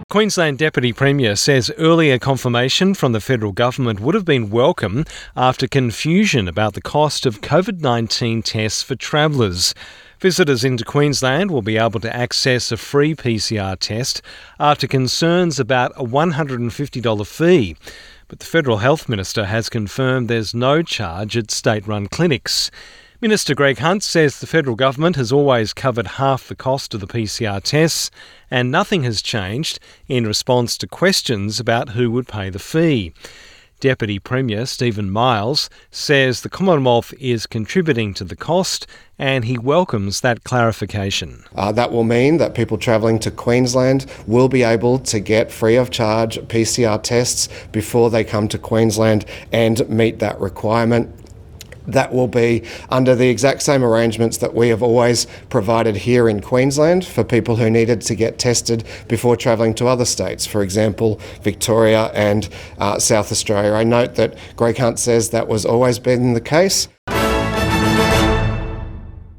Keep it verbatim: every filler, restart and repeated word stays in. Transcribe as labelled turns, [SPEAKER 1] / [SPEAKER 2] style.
[SPEAKER 1] Queensland Deputy Premier says earlier confirmation from the federal government would have been welcome after confusion about the cost of COVID nineteen tests for travellers. Visitors into Queensland will be able to access a free P C R test after concerns about a one hundred fifty dollars fee. But the Federal Health Minister has confirmed there's no charge at state-run clinics. Minister Greg Hunt says the federal government has always covered half the cost of the P C R tests and nothing has changed in response to questions about who would pay the fee. Deputy Premier Stephen Miles says the Commonwealth is contributing to the cost and he welcomes that clarification.
[SPEAKER 2] Uh, that will mean that people travelling to Queensland will be able to get free of charge P C R tests before they come to Queensland and meet that requirement. That will be under the exact same arrangements that we have always provided here in Queensland for people who needed to get tested before travelling to other states, for example, Victoria and uh, South Australia. I note that Greg Hunt says that was always been the case.